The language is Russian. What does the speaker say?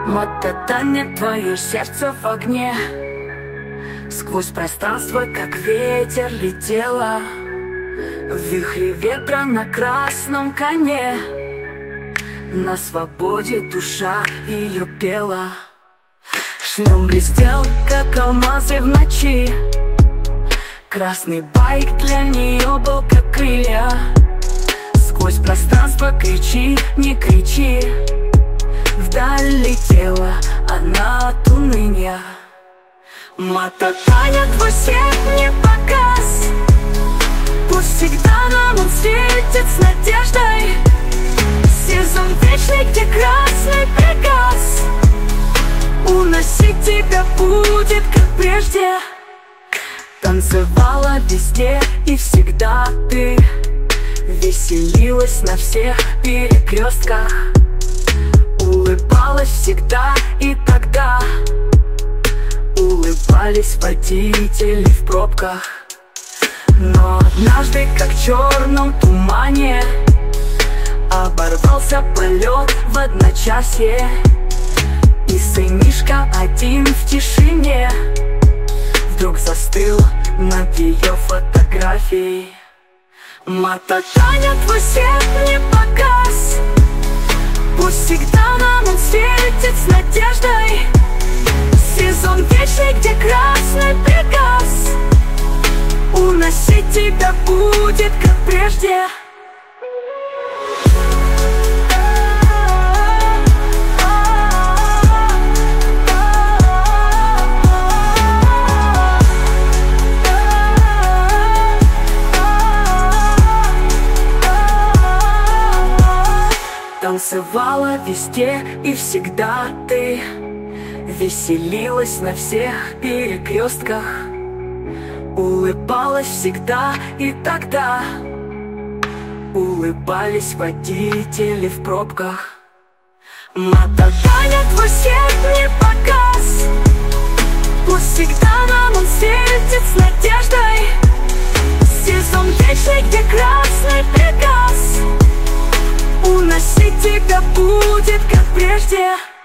Мототане, твое сердце в огне. Сквозь пространство, как ветер, летела в вихре ветра на красном коне. На свободе душа ее пела. Шлем блестел, как алмазы в ночи. Красный байк для нее был как крылья. Сквозь пространство кричи, не кричи. Вдаль летела она от уныния. Мототаня, твой свет не погас. Пусть всегда нам он светит с надеждой. Сезон вечный, где красный приказ. Уносить тебя будет, как прежде. Танцевала везде и всегда ты. Веселилась на всех перекрестках. Улыбалась всегда и тогда. Улыбались водители в пробках. Но однажды, как в черном тумане, оборвался полет в одночасье. И сынишка один в тишине вдруг застыл над ее фотографией. Мототаня, твой свет не погас. Пусть всегда нам он светит с надеждой. Сезон вечный, где красный приказ. Уносить тебя будет, как прежде. Танцевала везде и всегда ты. Веселилась на всех перекрестках. Улыбалась всегда и тогда. Улыбались водители в пробках. Мототаня, твой свет не погас. Пусть всегда нам он светит с надеждой. Сезон вечный, где красный приказ. Уносить тебя будет, как прежде.